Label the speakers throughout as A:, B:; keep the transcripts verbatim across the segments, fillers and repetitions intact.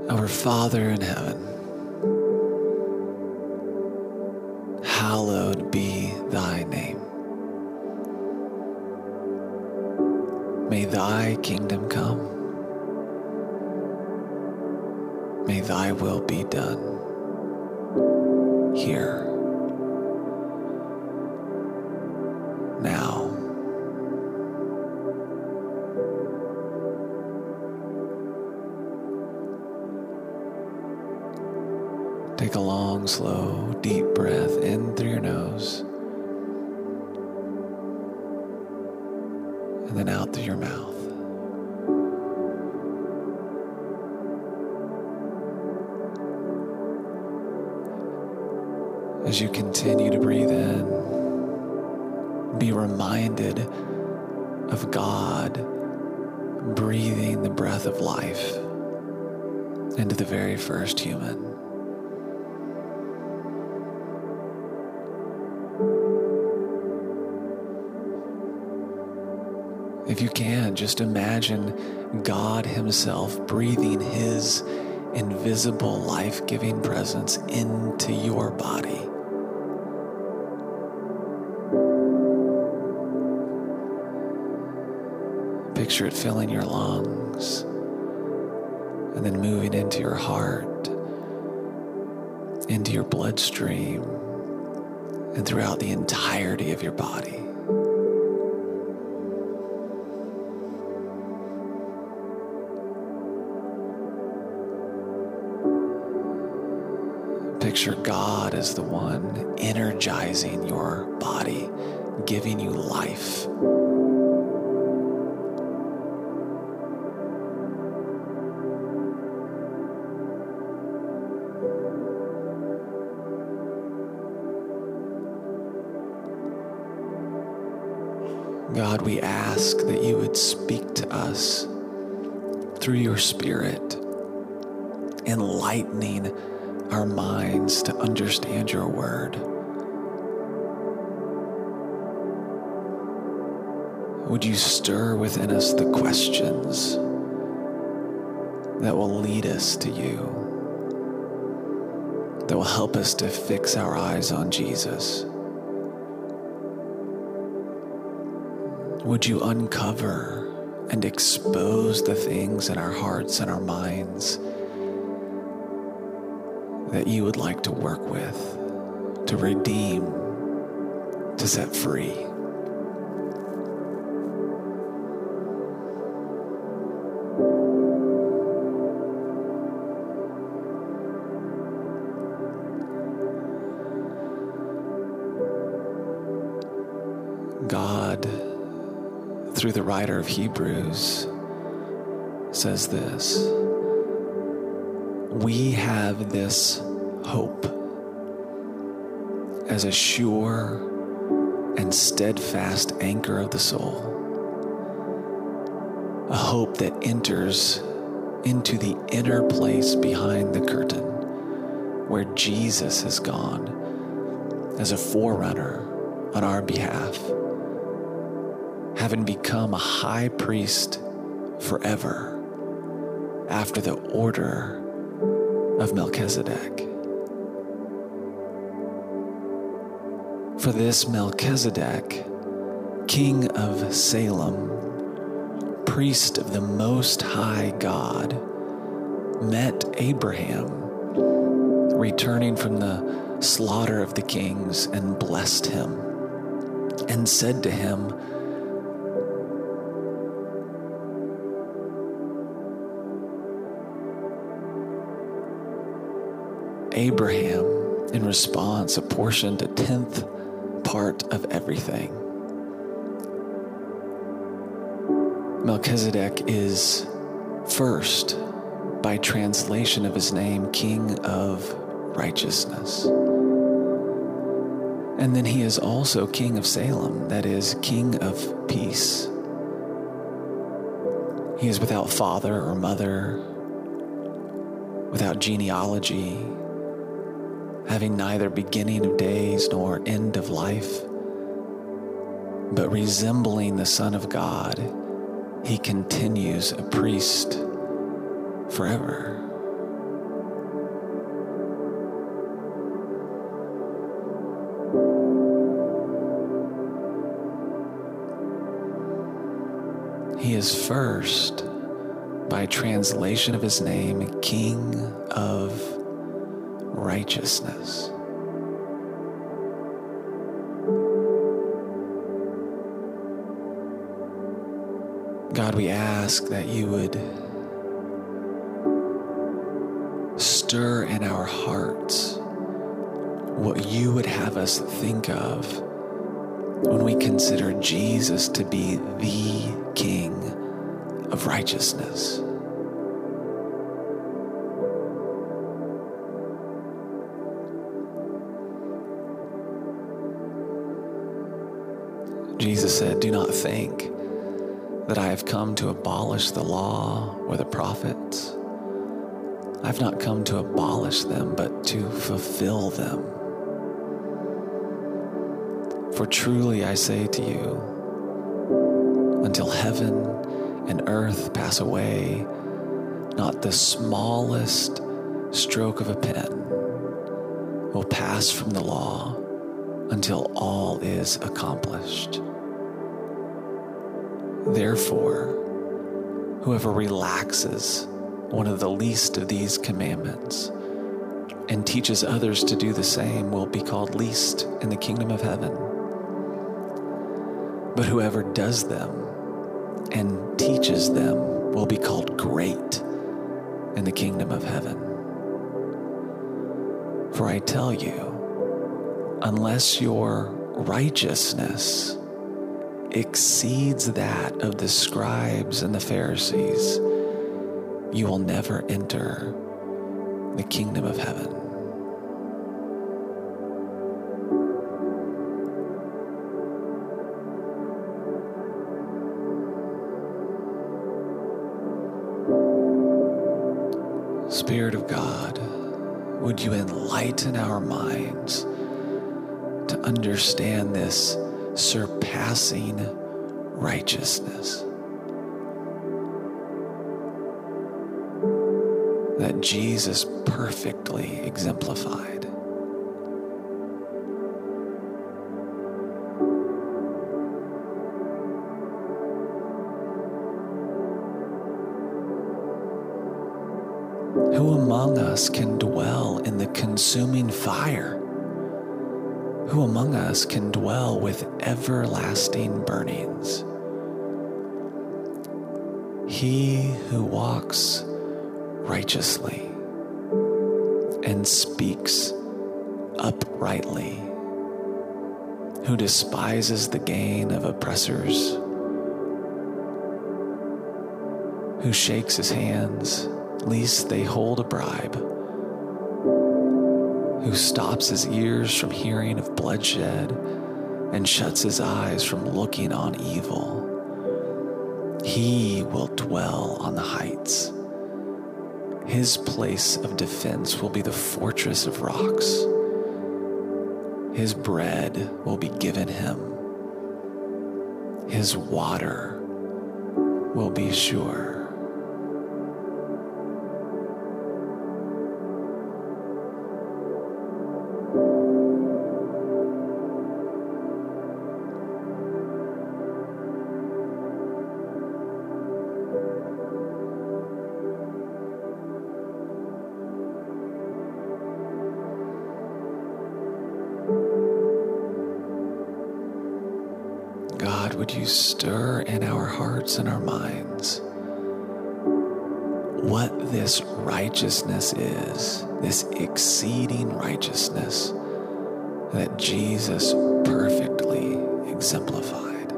A: Our Father in heaven, hallowed be thy name. May thy kingdom come. May thy will be done here, now. Take a long, slow, deep breath in through your nose and then out through your mouth. As you continue to breathe in, be reminded of God breathing the breath of life into the very first human. If you can, just imagine God Himself breathing His invisible, life-giving presence into your body. Picture it filling your lungs and then moving into your heart, into your bloodstream, and throughout the entirety of your body. Picture God as the one energizing your body, giving you life. God, we ask that you would speak to us through your Spirit, enlightening our minds to understand your word. Would you stir within us the questions that will lead us to you, that will help us to fix our eyes on Jesus? Would you uncover and expose the things in our hearts and our minds that you would like to work with, to redeem, to set free? God, through the writer of Hebrews, says this: we have this hope as a sure and steadfast anchor of the soul, a hope that enters into the inner place behind the curtain where Jesus has gone as a forerunner on our behalf, having become a high priest forever after the order of Melchizedek. For this Melchizedek, king of Salem, priest of the Most High God, met Abraham, returning from the slaughter of the kings, and blessed him, and said to him, Abraham, in response, apportioned a tenth part of everything. Melchizedek is first, by translation of his name, King of Righteousness. And then he is also King of Salem, that is, King of Peace. He is without father or mother, without genealogy, having neither beginning of days nor end of life, but resembling the Son of God, he continues a priest forever. He is first, by translation of his name, King of Righteousness. God, we ask that you would stir in our hearts what you would have us think of when we consider Jesus to be the King of righteousness. Jesus said, "Do not think that I have come to abolish the law or the prophets. I've not come to abolish them, but to fulfill them. For truly I say to you, until heaven and earth pass away, not the smallest stroke of a pen will pass from the law until all is accomplished. Therefore, whoever relaxes one of the least of these commandments and teaches others to do the same will be called least in the kingdom of heaven. But whoever does them and teaches them will be called great in the kingdom of heaven. For I tell you, unless your righteousness exceeds that of the scribes and the Pharisees, you will never enter the kingdom of heaven." Spirit of God, would you enlighten our minds to understand this surpassing righteousness that Jesus perfectly exemplified. Who among us can dwell in the consuming fire? Who among us can dwell with everlasting burnings? He who walks righteously and speaks uprightly, who despises the gain of oppressors, who shakes his hands lest they hold a bribe, who stops his ears from hearing of bloodshed and shuts his eyes from looking on evil. He will dwell on the heights. His place of defense will be the fortress of rocks. His bread will be given him. His water will be sure. God, would you stir in our hearts and our minds what this righteousness is, this exceeding righteousness that Jesus perfectly exemplified.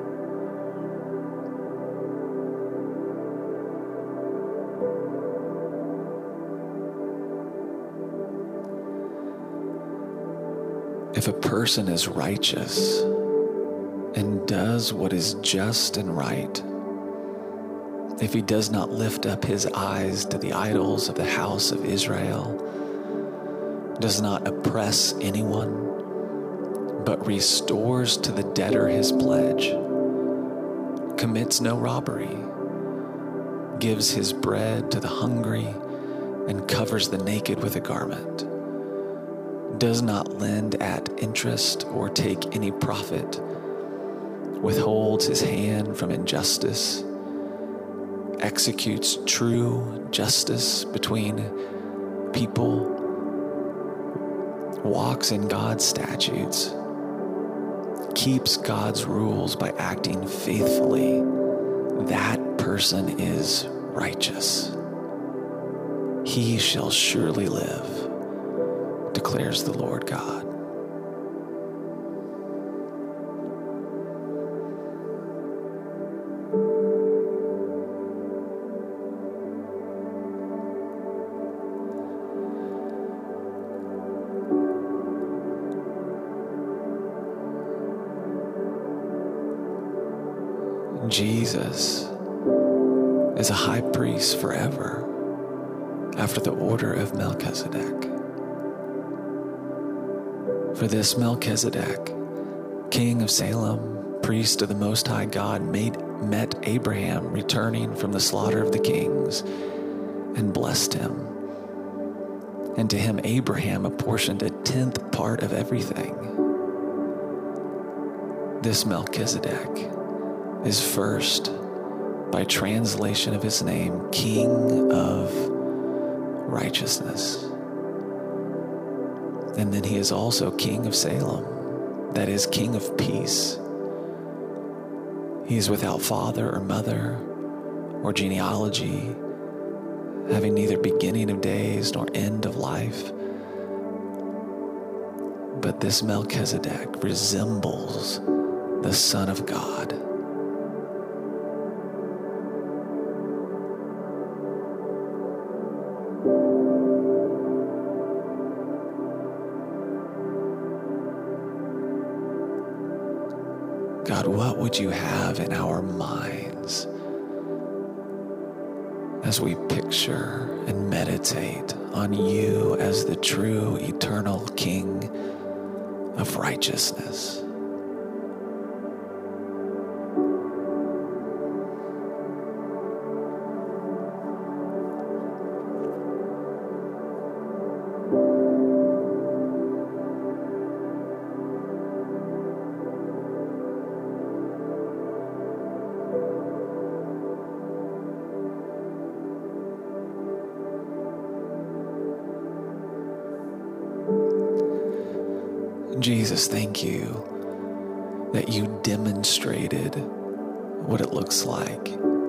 A: If a person is righteous and does what is just and right, if he does not lift up his eyes to the idols of the house of Israel, does not oppress anyone, but restores to the debtor his pledge, commits no robbery, gives his bread to the hungry, and covers the naked with a garment, does not lend at interest or take any profit, withholds his hand from injustice, executes true justice between people, walks in God's statutes, keeps God's rules by acting faithfully, that person is righteous. He shall surely live, declares the Lord God. Jesus is a high priest forever after the order of Melchizedek. For this Melchizedek, king of Salem, priest of the Most High God, made, met Abraham returning from the slaughter of the kings and blessed him. And to him Abraham apportioned a tenth part of everything. This Melchizedek is first, by translation of his name, King of Righteousness. And then he is also King of Salem, that is, King of Peace. He is without father or mother or genealogy, having neither beginning of days nor end of life. But this Melchizedek resembles the Son of God. God, what would you have in our minds as we picture and meditate on you as the true eternal King of righteousness? Jesus, thank you that you demonstrated what it looks like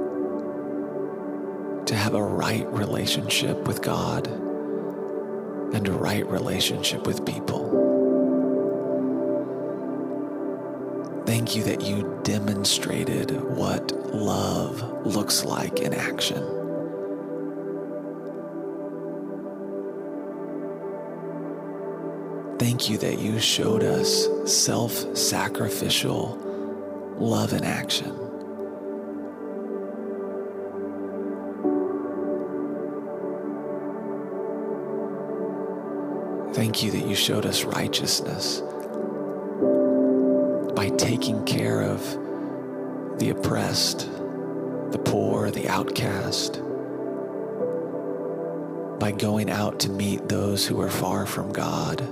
A: to have a right relationship with God and a right relationship with people. Thank you that you demonstrated what love looks like in action. Thank you that you showed us self-sacrificial love in action. Thank you that you showed us righteousness by taking care of the oppressed, the poor, the outcast, by going out to meet those who are far from God,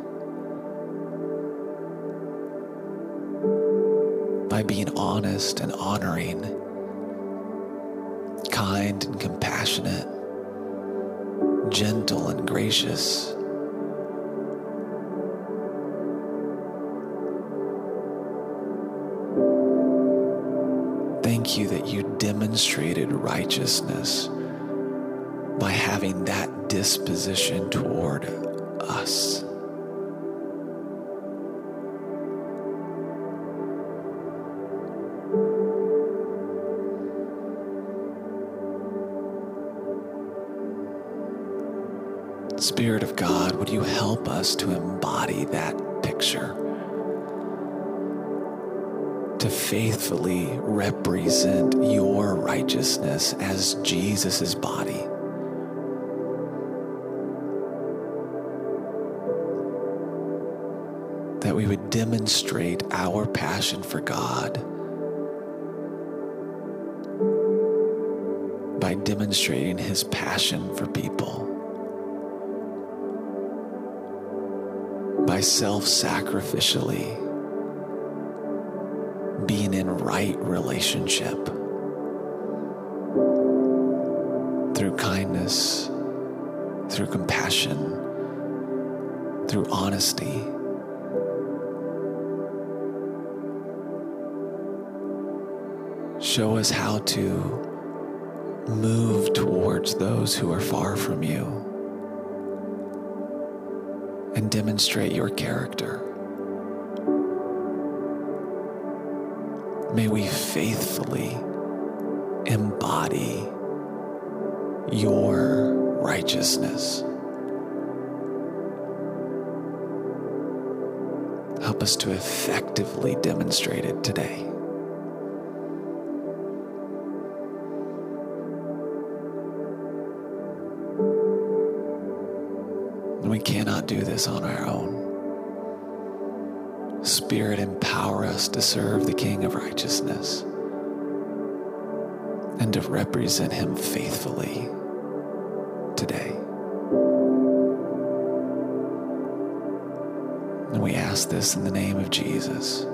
A: by being honest and honoring, kind and compassionate, gentle and gracious. Thank you that you demonstrated righteousness by having that disposition toward us. Spirit of God, would you help us to embody that picture, to faithfully represent your righteousness as Jesus' body. That we would demonstrate our passion for God by demonstrating his passion for people, by self-sacrificially being in right relationship through kindness, through compassion, through honesty. Show us how to move towards those who are far from you and demonstrate your character. May we faithfully embody your righteousness. Help us to effectively demonstrate it today. We cannot do this on our own. Spirit, empower us to serve the King of righteousness and to represent him faithfully today. And we ask this in the name of Jesus.